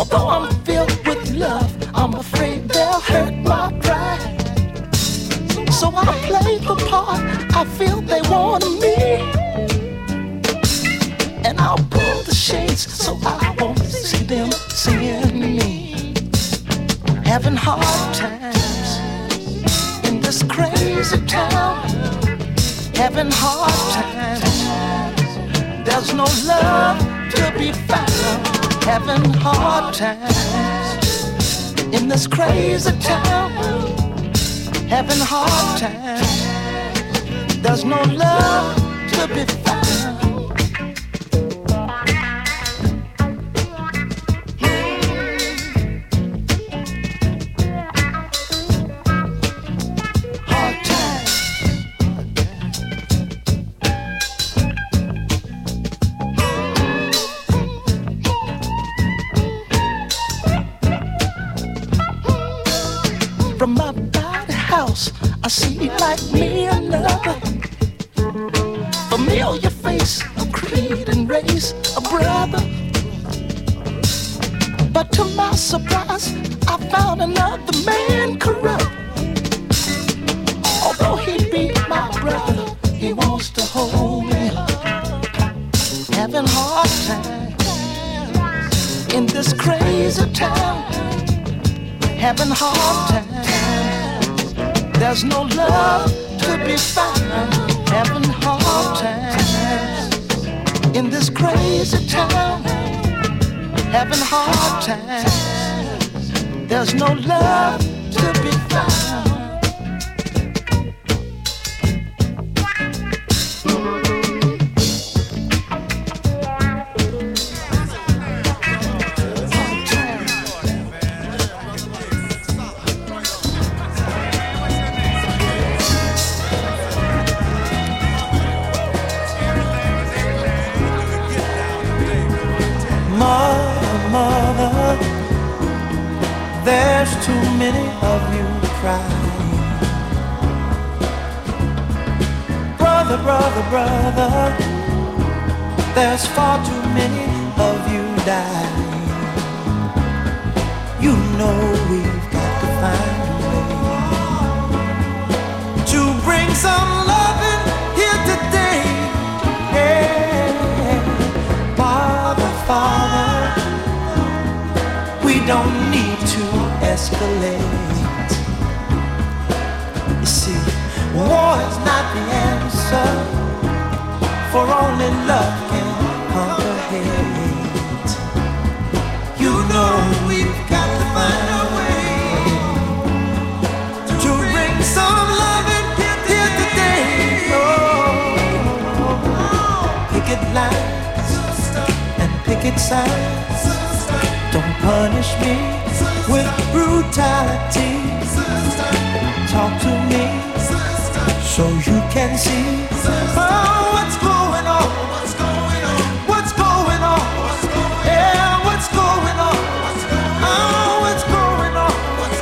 Although I'm filled with love, I'm afraid they'll hurt my pride. So I play the part I feel they want of me, and I'll pull the shades so I won't see them seeing me. Having hard times in this crazy town. Having hard times. There's no love to be found. Having hard times in this crazy town. Having hard times. There's no love to be found. From my body house, I see like me another familiar face, a creed and race, a brother. But to my surprise, I found another man corrupt. Although he be my brother, he wants to hold me up. Having hard times in this crazy town. Having hard times. There's no love to be found. Having hard times in this crazy town. Having hard times. There's no love to be found. Mother, there's too many of you crying. Brother, brother, brother, there's far too many of you dying. You know we've got to find a way to bring some loving here today. Yeah. Father, Father, we don't need to escalate. You see, war is not the answer, for only love can conquer hate. You know we've got to find a way to bring some love in here today. Oh, picket lines and picket signs. Don't punish me with brutality. Talk to me so you can see what's going on. What's going on? Yeah, what's going on? Oh, what's going on?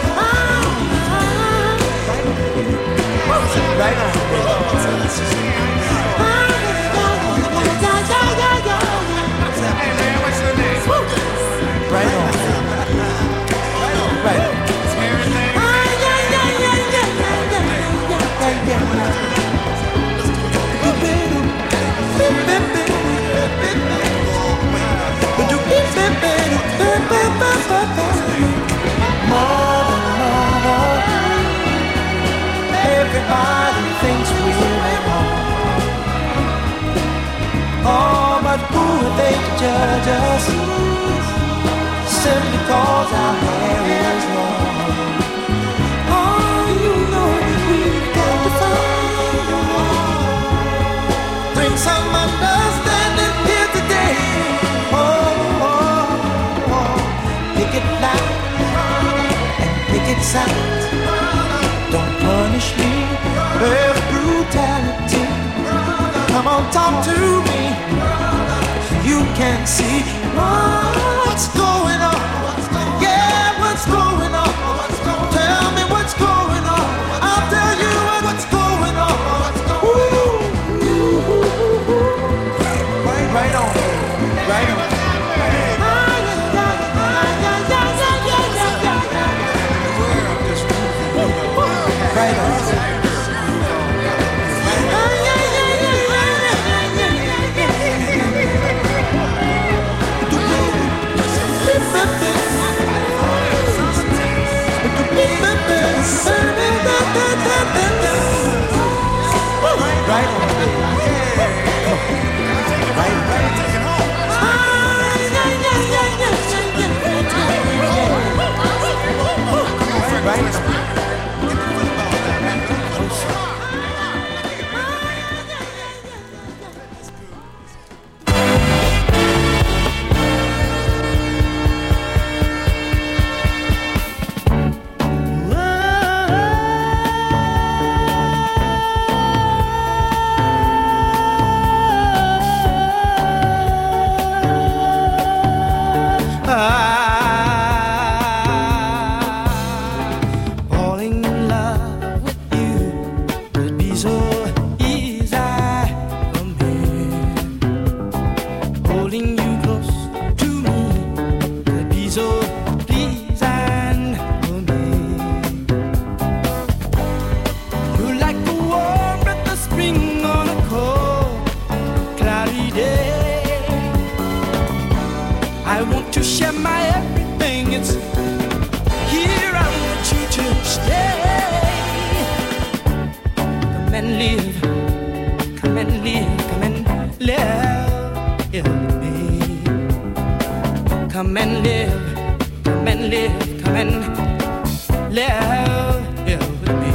Right on. Right on. Right on. Mother, everybody thinks we're wrong. Oh, but who are they to judge us? Simply cause our hair is long. Oh, you know we've got to find a way. Bring some understanding here today. Oh, oh, oh. Picket line and picket signs. Don't punish me with brutality. Come on, talk to me so you can see what's going on. Yeah, what's going on? Tell me what's going on. I'll tell you what's going on. Right on. Right on. and live, come and live, come and live with me. Come and live, come and live, come and live with me.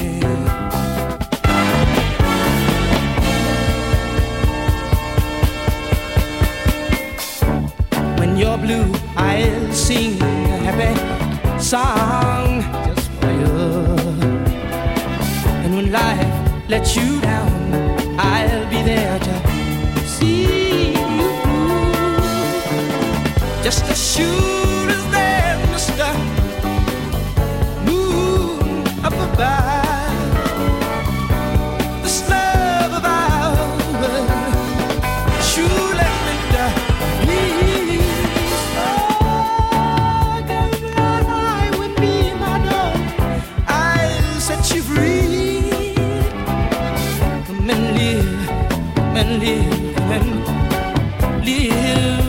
When you're blue, I'll sing a happy song just for you. And when life lets you down, I'll be there to see you through. Just as sure as there's Mr. Moon up above, this love of ours surely meant to be. Oh, can fly with me, my darling, I'll set you free. Come and live, come and live, come and live.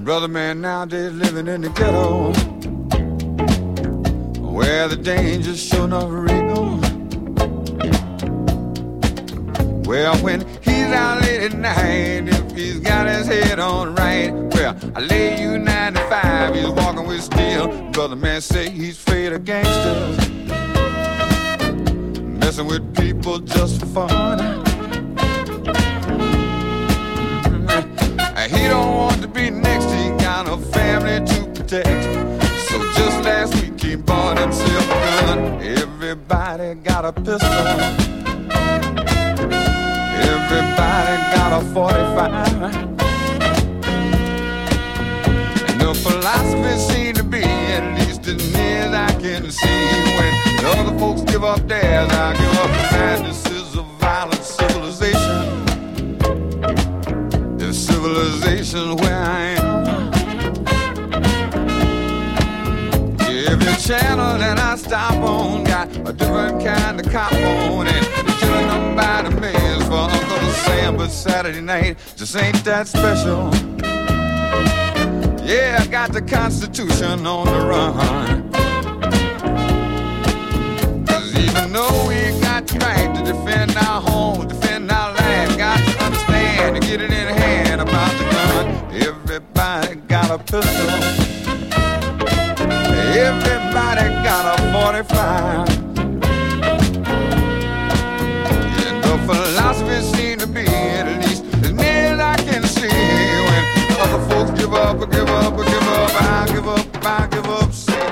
Brother man nowadays living in the ghetto, where the danger's sure enough real. Well, when he's out late at night, if he's got his head on right, well, I lay you 95, he's walking with steel. Brother man say he's afraid of gangsters, messing with people just for fun. He don't want to be next, he got a family to protect. So just last week he bought himself a gun. Everybody got a pistol, everybody got a 45. And the philosophy seems to be, at least as near as I can see, when the other folks give up theirs, I give up mine. This is a violent civilization, civilization where I am. Every channel that I stop on got a different kind of cop on, and they're killing them by the millions for Uncle Sam. But Saturday night just ain't that special. Yeah, I got the Constitution on the run. 'Cause even though we got the right to defend our home, defend our land, got to understand to get it in hand about the gun. Everybody got a pistol, everybody got a 45. And the philosophy seems to be, at least as near as I can see, when other folks give up, I give up, I give up, I give up, I give up.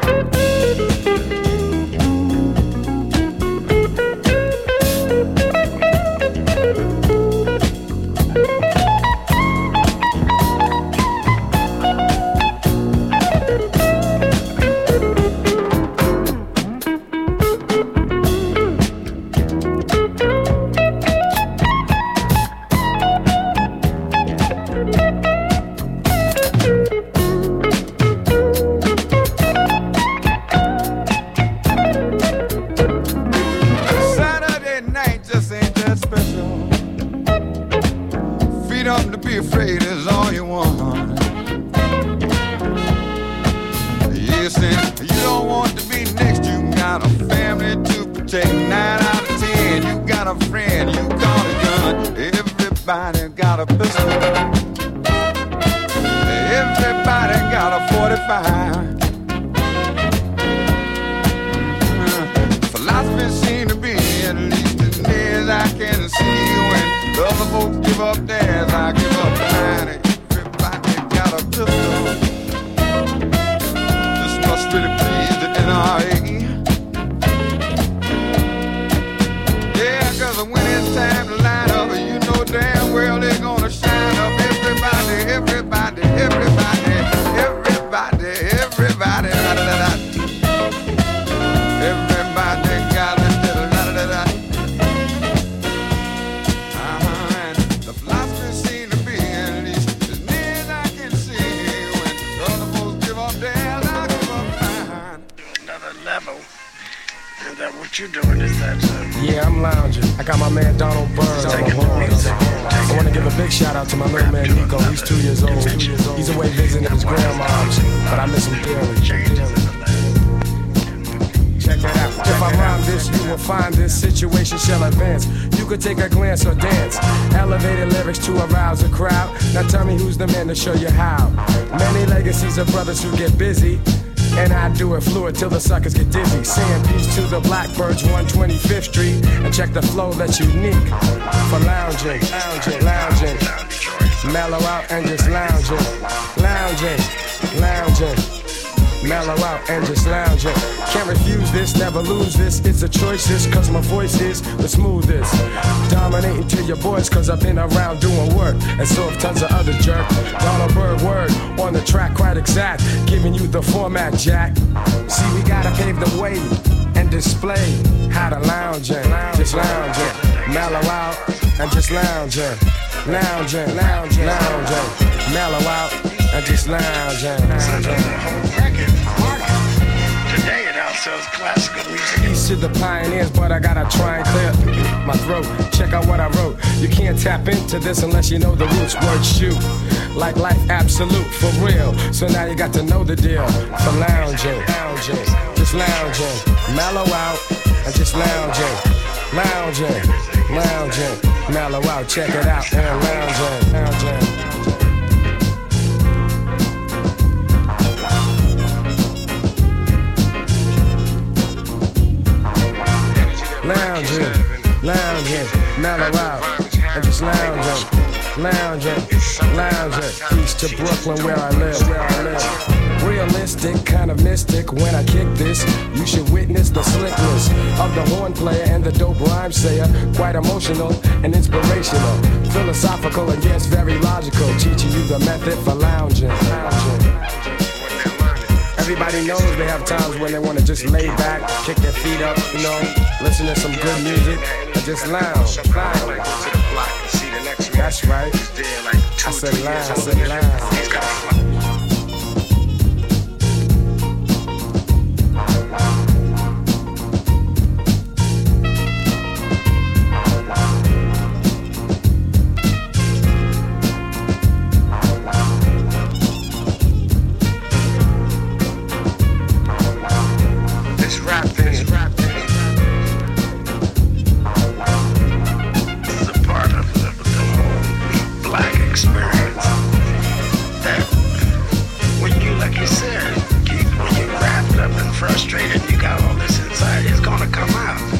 Take a glance or dance, elevated lyrics to arouse a crowd. Now tell me who's the man to show you how. Many legacies of brothers who get busy, and I do it fluid till the suckers get dizzy. Saying peace to the Blackbirds, 125th Street, and check the flow that's unique for lounging, lounging, lounging. Mellow out and just lounging, lounging, lounging. Mellow out and just lounging. Can't refuse this, never lose this. It's a choice, this, cause my voice is the smoothest. Dominating to your boys, cause I've been around doing work, and so have tons of other jerk. Donald Byrd word on the track, quite exact. Giving you the format, Jack. See, we gotta pave the way and display how to lounging, just lounging. Mellow out and just lounging, lounging, lounging, lounging. Mellow out and just lounging, lounging. Today it outsells classical music. Peace to the pioneers, but I gotta try and clear my throat. Check out what I wrote. You can't tap into this unless you know the roots. Word shoot. like life absolute, for real. So now you got to know the deal. For lounging, just lounging, mellow out, and just lounging, mellow out, check it out, and lounging. Lounging, mellow out, and just lounging, east to Brooklyn where I live. Realistic, kind of mystic, when I kick this, you should witness the slickness of the horn player and the dope rhyme sayer. Quite emotional and inspirational, philosophical and yes, very logical, teaching you the method for lounging. Everybody knows they have times when they want to just lay back, kick their feet up, you know, listen to some good music, and just lounge. That's right. I said lounge. Frustrated, you got all this inside, it's gonna come out.